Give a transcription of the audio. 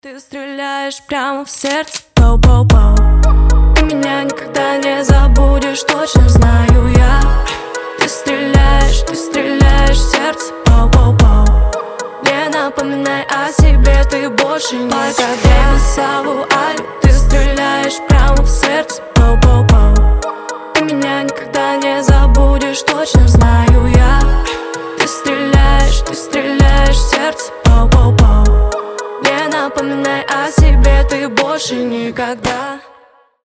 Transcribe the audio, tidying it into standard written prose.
Ты стреляешь прямо в сердце, пау-пау-пау. Ты меня никогда не забудешь, точно знаю я. Ты стреляешь в сердце, пау-пау-пау. Не напоминай о себе, ты больше не погадай Саву Алю. Ты стреляешь прямо в сердце, пау-пау-пау. Ты меня никогда не забудешь, точно знаю я. Ты стреляешь в сердце, пау-пау-пау. Не напоминай о себе, ты больше никогда.